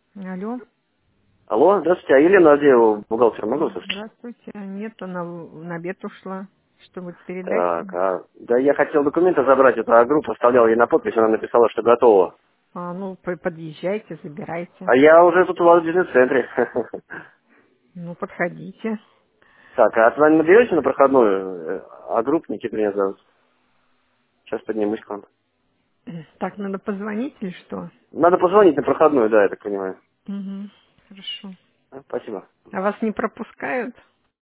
Алло. Алло, здравствуйте, а Елена Авдеева, бухгалтер, могу слышать? Здравствуйте. Нет, она на обед ушла. Что-нибудь передать? Так, да я хотел документы забрать, это группу оставлял ей на подпись, она написала, что готова. Ну, подъезжайте, забирайте. А я уже тут у вас в бизнес-центре. Ну, подходите. Так, а с вами наберетесь на проходную? Групп Никита меня зовут. Сейчас поднимусь к вам. Так, надо позвонить или что? Надо позвонить на проходную, да, я так понимаю. Угу. Хорошо. Спасибо. А вас не пропускают?